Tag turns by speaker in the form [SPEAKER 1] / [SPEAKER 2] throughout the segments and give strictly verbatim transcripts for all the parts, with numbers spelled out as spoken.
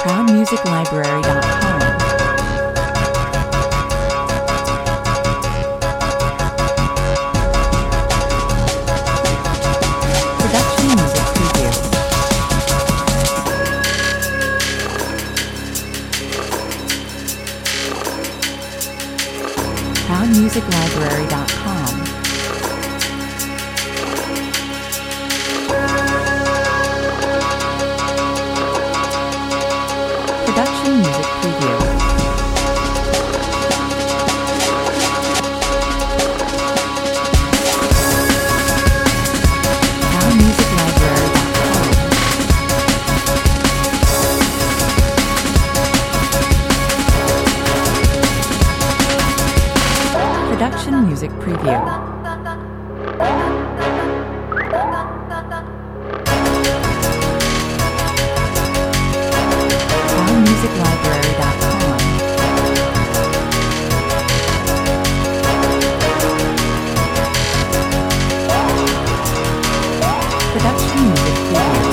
[SPEAKER 1] proud music library dot com. Production music preview. proud music library dot com. Production music preview. proud music library dot com. Production music preview. proud music library dot com. Production music preview.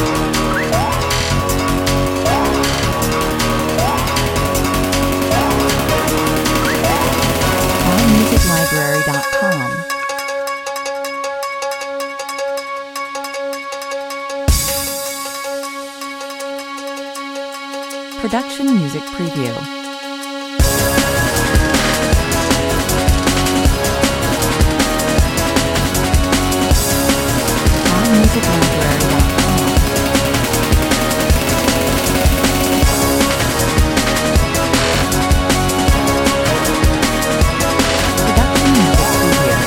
[SPEAKER 1] proud music library dot com. Production music preview. proud music library dot com. Production music preview.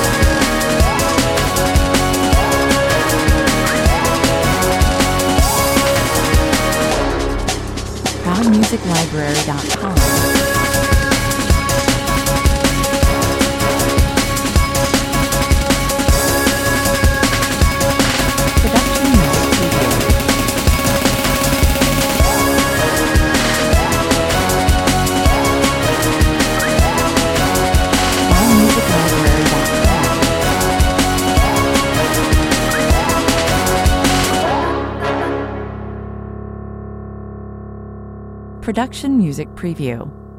[SPEAKER 1] proud music library dot com. Production music preview. proud music library dot com. Production music preview.